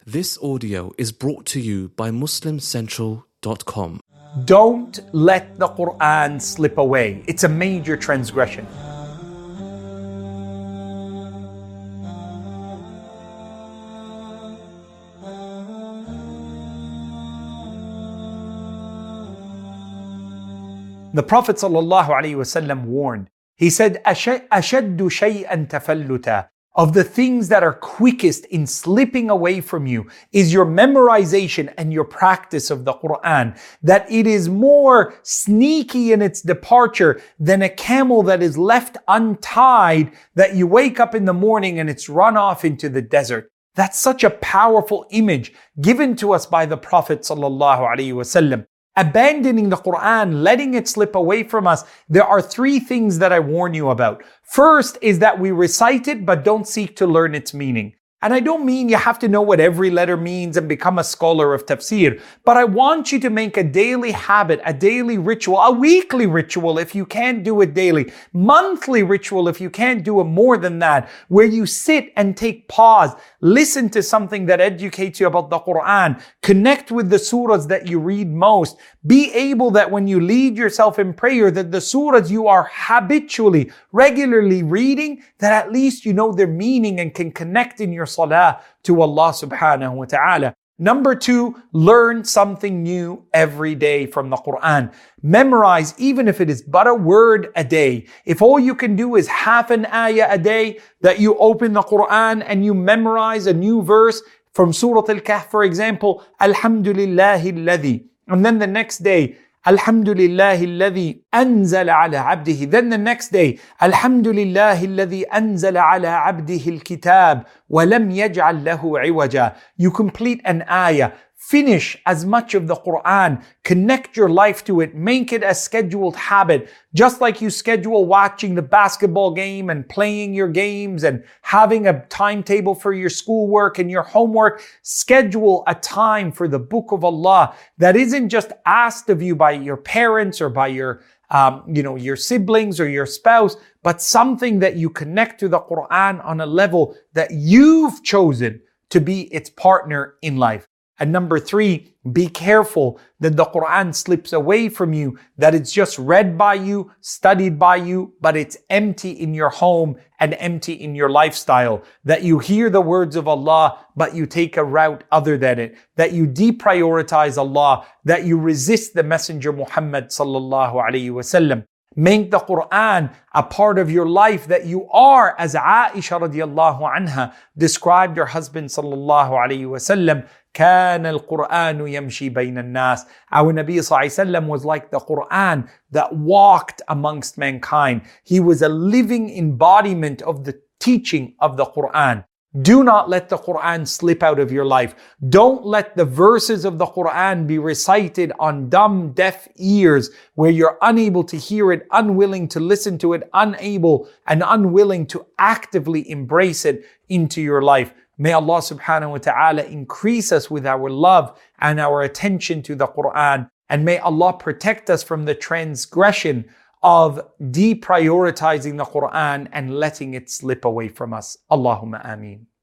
This audio is brought to you by MuslimCentral.com. Don't let the Quran slip away. It's a major transgression. The Prophet ﷺ warned. He said, أَشَدُّ شَيْئًا تَفَلُّتًا. Of the things that are quickest in slipping away from you is your memorization and your practice of the Quran. That it is more sneaky in its departure than a camel that is left untied, that you wake up in the morning and it's run off into the desert. That's such a powerful image given to us by the Prophet ﷺ. Abandoning the Quran, letting it slip away from us, there are three things that I warn you about. First is that we recite it but don't seek to learn its meaning. And I don't mean you have to know what every letter means and become a scholar of tafsir, but I want you to make a daily habit, a daily ritual, a weekly ritual if you can't do it daily, monthly ritual if you can't do it more than that, where you sit and take pause, listen to something that educates you about the Quran, connect with the surahs that you read most, be able that when you lead yourself in prayer, that the surahs you are habitually, regularly reading, that at least you know their meaning and can connect in your salah to Allah subhanahu wa ta'ala. Number two, learn something new every day from the Quran. Memorize, even if it is but a word a day. If all you can do is half an ayah a day, that you open the Quran and you memorize a new verse from Surah Al-Kahf, for example, Alhamdulillahi alladhi. And then the next day, Alhamdulillahi alladhi anzala ala abdihi. Then the next day, Alhamdulillahi alladhi anzala ala abdihi al-kitab wa lam yaj'al lahu iwaja. You complete an ayah. Finish as much of the Quran. Connect your life to it. Make it a scheduled habit. Just like you schedule watching the basketball game and playing your games and having a timetable for your schoolwork and your homework, schedule a time for the Book of Allah that isn't just asked of you by your parents or by your siblings or your spouse, but something that you connect to the Quran on a level that you've chosen to be its partner in life. And number three, be careful that the Quran slips away from you, that it's just read by you, studied by you, but it's empty in your home and empty in your lifestyle. That you hear the words of Allah, but you take a route other than it. That you deprioritize Allah, that you resist the Messenger Muhammad sallallahu alaihi wasallam. Make the Quran a part of your life, that you are, as Aisha radiallahu anha described her husband sallallahu alaihi wasallam, كان القرآن يمشي بين الناس. Our Nabi sallallahu alaihi wasallam was like the Quran that walked amongst mankind. He was a living embodiment of the teaching of the Quran. Do not let the Quran slip out of your life. Don't let the verses of the Quran be recited on dumb, deaf ears where you're unable to hear it, unwilling to listen to it, unable and unwilling to actively embrace it into your life. May Allah subhanahu wa ta'ala increase us with our love and our attention to the Quran. And may Allah protect us from the transgression of deprioritizing the Quran and letting it slip away from us. Allahumma ameen.